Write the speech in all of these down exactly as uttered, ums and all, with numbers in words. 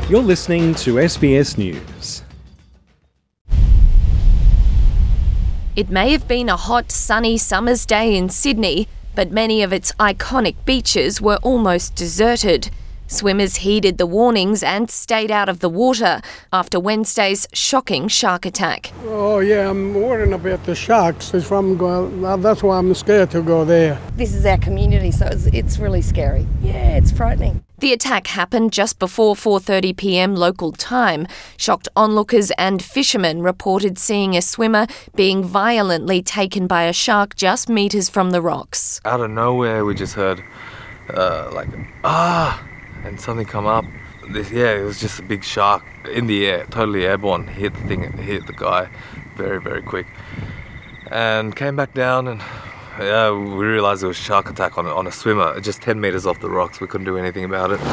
You're listening to S B S News. It may have been a hot, sunny summer's day in Sydney, but many of its iconic beaches were almost deserted. Swimmers heeded the warnings and stayed out of the water after Wednesday's shocking shark attack. Oh yeah, I'm worrying about the sharks. If I'm going, that's why I'm scared to go there. This is our community, so it's, it's really scary. Yeah, it's frightening. The attack happened just before four thirty p m local time. Shocked onlookers and fishermen reported seeing a swimmer being violently taken by a shark just metres from the rocks. Out of nowhere, we just heard uh, like, ah, and something come up. This, yeah, it was just a big shark in the air, totally airborne. Hit the thing, hit the guy very, very quick. And came back down and yeah, we realised it was a shark attack on, on a swimmer, just ten metres off the rocks. We couldn't do anything about it.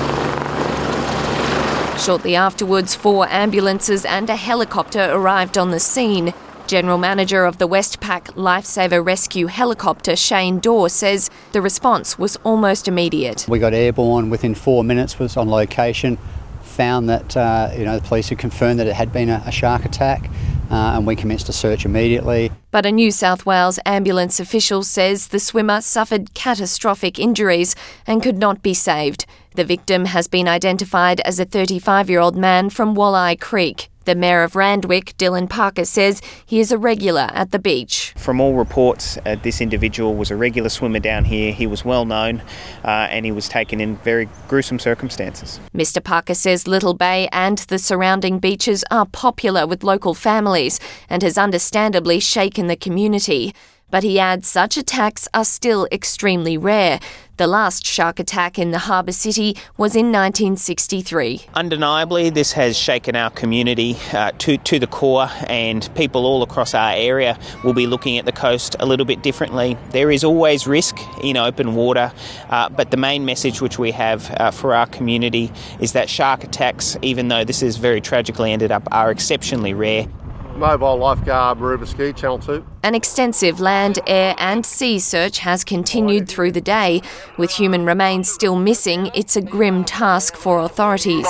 Shortly afterwards, four ambulances and a helicopter arrived on the scene. General Manager of the Westpac Lifesaver Rescue Helicopter, Shane Dorr, says the response was almost immediate. We got airborne within four minutes, was on location, found that uh, you know the police had confirmed that it had been a, a shark attack, uh, and we commenced a search immediately. But a New South Wales ambulance official says the swimmer suffered catastrophic injuries and could not be saved. The victim has been identified as a thirty-five-year-old man from Walleye Creek. The Mayor of Randwick, Dylan Parker, says he is a regular at the beach. From all reports, uh, this individual was a regular swimmer down here. He was well known uh, and he was taken in very gruesome circumstances. Mister Parker says Little Bay and the surrounding beaches are popular with local families and has understandably shaken the community. But he adds such attacks are still extremely rare. The last shark attack in the harbour city was in nineteen sixty-three. Undeniably, this has shaken our community uh, to, to the core, and people all across our area will be looking at the coast a little bit differently. There is always risk in open water, uh, but the main message which we have uh, for our community is that shark attacks, even though this has very tragically ended up, are exceptionally rare. Mobile lifeguard, Maroubra Ski, Channel two. An extensive land, air and sea search has continued through the day. With human remains still missing, it's a grim task for authorities.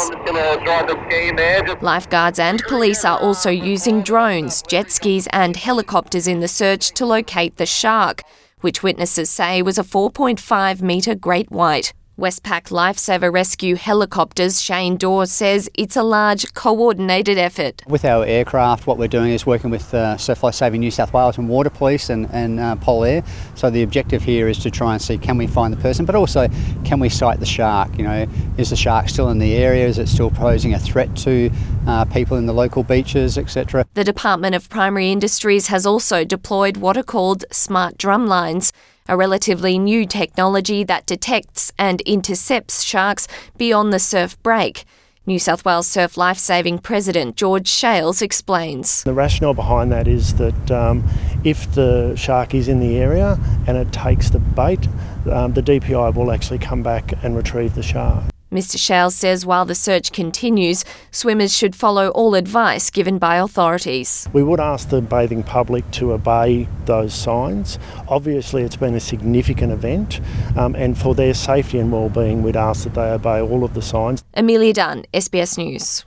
Lifeguards and police are also using drones, jet skis and helicopters in the search to locate the shark, which witnesses say was a four point five metre great white. Westpac Lifesaver Rescue Helicopters, Shane Dorr, says it's a large, coordinated effort. With our aircraft, what we're doing is working with uh, Surf Life Saving New South Wales and Water Police and, and uh, Pol Air. So the objective here is to try and see, can we find the person, but also can we sight the shark? You know, is the shark still in the area? Is it still posing a threat to uh, people in the local beaches, et cetera? The Department of Primary Industries has also deployed what are called smart drumlines, a relatively new technology that detects and intercepts sharks beyond the surf break. New South Wales Surf Lifesaving President George Shales explains. The rationale behind that is that um, if the shark is in the area and it takes the bait, um, the D P I will actually come back and retrieve the shark. Mister Shales says while the search continues, swimmers should follow all advice given by authorities. We would ask the bathing public to obey those signs. Obviously, it's been a significant event, um, and for their safety and well-being, we'd ask that they obey all of the signs. Amelia Dunn, S B S News.